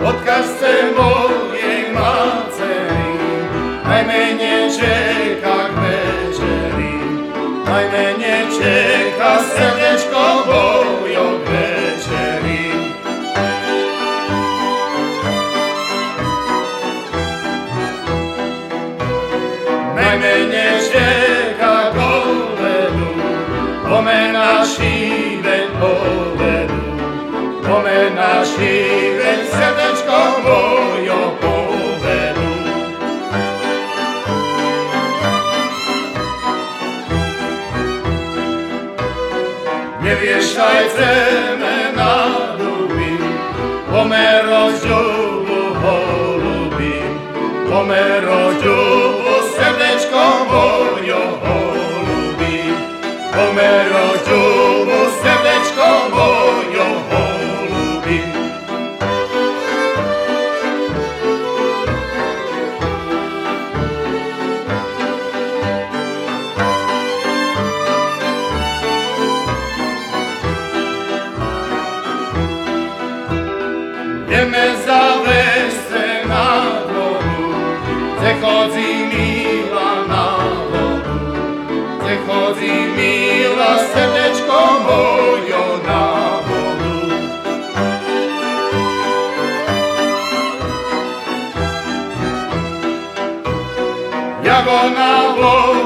odkaz chce mojej materi, najmenej čeka k večeri, najmenej čeka srdečko mojo k večeri. Najmenej čeka k obedu, pomena šiven obedu, pomena šiven srdečko mojo povedu. Neviešaj semena duby, pomeroť ľubu holuby, pomeroť ľubu srdečko mojo holuby, pomeroť ľubu srdečko mojo holuby. Ideme zavesť na vodu, gdje chodí milá na vodu, gdje chodí milá srdečko mojo na vodu. Jak ona vodu